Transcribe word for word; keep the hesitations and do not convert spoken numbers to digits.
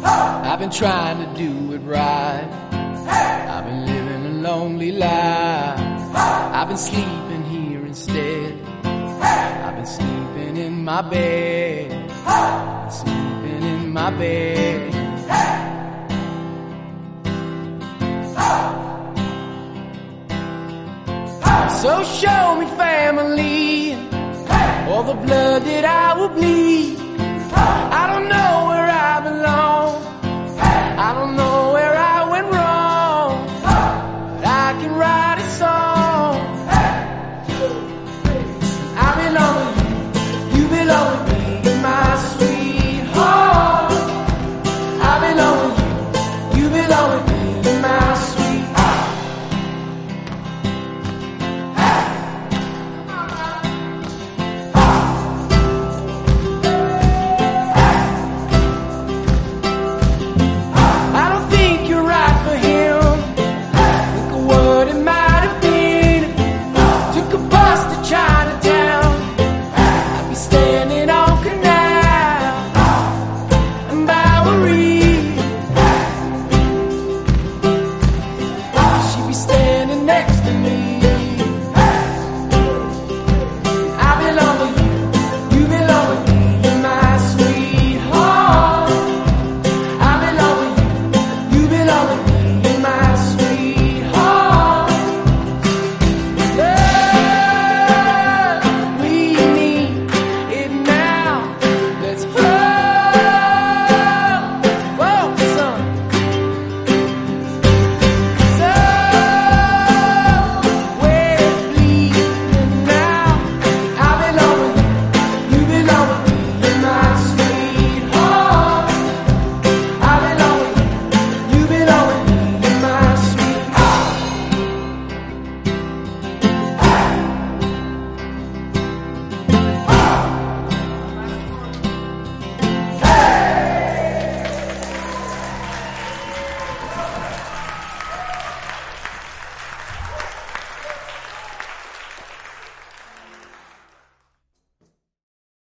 I've been trying to do it right. I've been living a lonely life. I've been sleeping here instead. I've been sleeping in my bed. I've been sleeping in my bed. So show me family, all the blood that I will bleed.